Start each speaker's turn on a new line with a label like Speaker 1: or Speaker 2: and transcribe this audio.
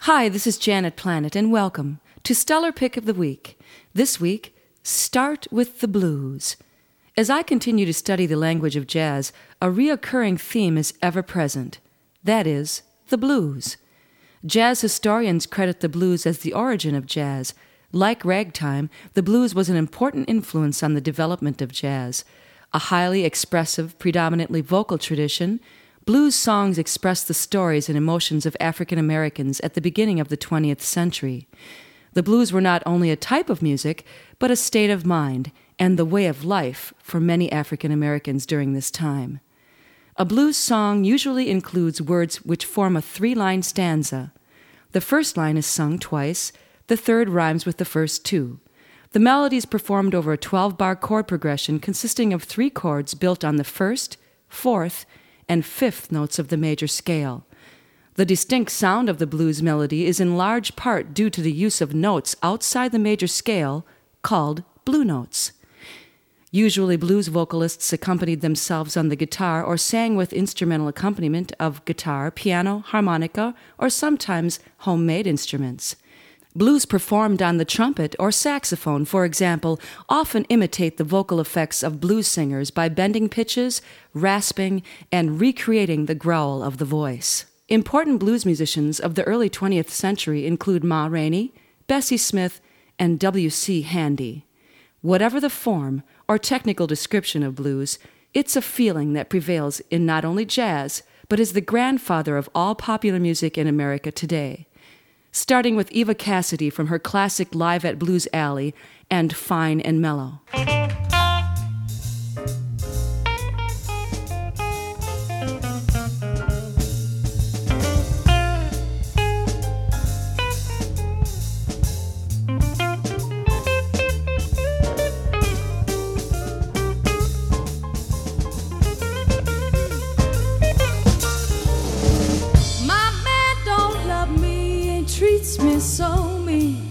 Speaker 1: Hi, this is Janet Planet, and welcome to Stellar Pick of the Week. This week, Start with the Blues. As I continue to study the language of jazz, a reoccurring theme is ever present. That is, the blues. Jazz historians credit the blues as the origin of jazz. Like ragtime, the blues was an important influence on the development of jazz. A highly expressive, predominantly vocal tradition, blues songs express the stories and emotions of African Americans at the beginning of the 20th century. The blues were not only a type of music, but a state of mind and the way of life for many African Americans during this time. A blues song usually includes words which form a three-line stanza. The first line is sung twice, the third rhymes with the first two. The melody is performed over a 12-bar chord progression consisting of 3 chords built on the first, fourth, and fifth notes of the major scale. The distinct sound of the blues melody is in large part due to the use of notes outside the major scale called blue notes. Usually blues vocalists accompanied themselves on the guitar or sang with instrumental accompaniment of guitar, piano, harmonica, or sometimes homemade instruments. Blues performed on the trumpet or saxophone, for example, often imitate the vocal effects of blues singers by bending pitches, rasping, and recreating the growl of the voice. Important blues musicians of the early 20th century include Ma Rainey, Bessie Smith, and W.C. Handy. Whatever the form or technical description of blues, it's a feeling that prevails in not only jazz, but is the grandfather of all popular music in America today. Starting with Eva Cassidy from her classic Live at Blues Alley and Fine and Mellow.
Speaker 2: Treats me so mean.